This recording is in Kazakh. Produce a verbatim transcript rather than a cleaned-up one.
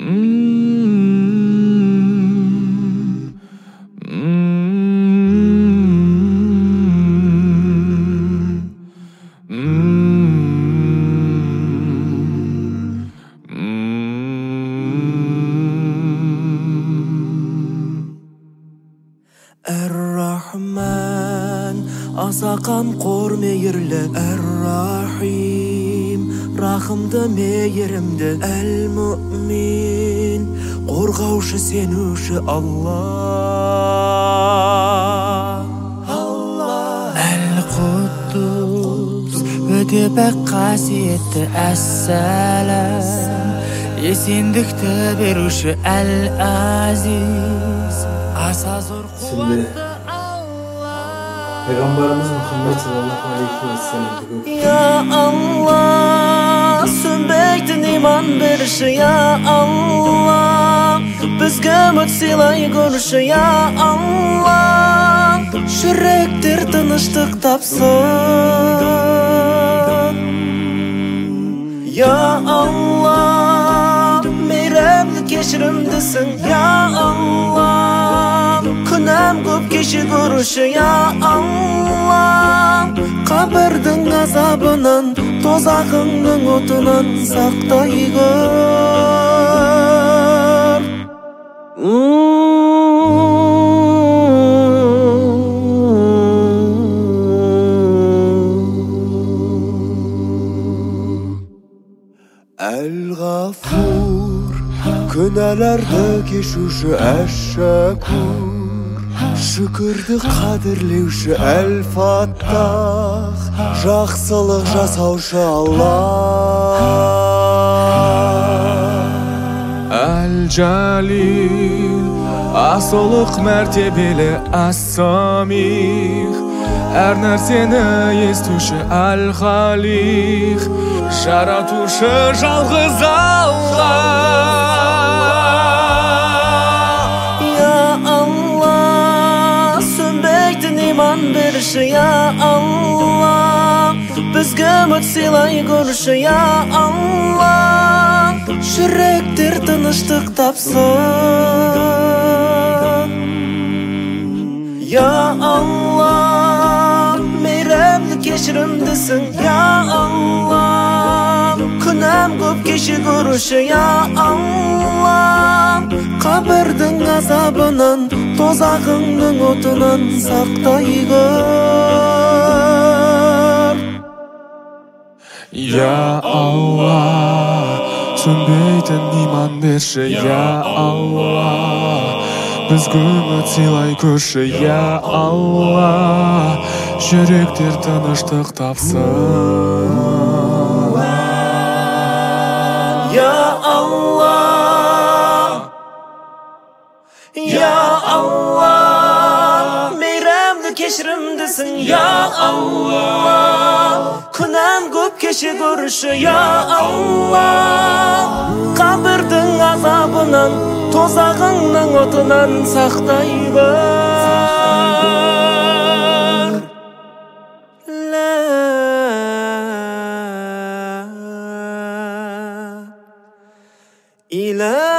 Эр-Рахман, аса қамқор мейірлі. Эр-Рахим, рахымды мейірімді. Әл-Муъмин, қорғаушы сенуші Алла. Әл-Құддус, өте пәк қасиетті. Әссәләм, есендікті беруші. Әл-Азиз, аса зор қуатты Алла. Peygamberimiz Muhammed sallallahu aleyhi ve sellem. Ya Allah, sönbeytin iman berişi. Ya Allah, bizge umut silay görüşü. Ya Allah, şürektir tınıştık tapsın. Ya Allah, meyremli keşirimdesin. Ya Allah, күнәм көп кеші көруші. Ya Allah, қабірдің азабынан, тозағыңның отынан сақтай көр. Әл-Ғафур, күнәләрді кешуші. Әш-Шәкур, шүкірді қадірлеуші. Әл-Фаттах, жақсылық жасаушы Алла. Әл-Джалил, асылық мәртебелі. Ас-Самих, әр нәрсені естуші. Әл-Халиқ, жаратушы жалғыз Алла. Ya Allah, bizge umut silay görüşü. Ya Allah, şürektir tınıştık tapsın. Ya Allah, meyremli keşirimdesin. Ya Allah, күнәм көп кеші көруші. Ya Allah, қабірдің азабынан, тозағыңның отынан сақтай көр. Ya Allah, sönбейтін иман берші. Ya Allah, бізге үміт сыйлай көрші. Ya Allah, жүректер тыныштық тапсын. Ya Allah, Ya Allah, meyremli keşirimdesin. Ya Allah, күнәм көп кеші көруші. Ya Allah, қабірдің азабынан, тозағыңның отынан сақтай көр. La ilahe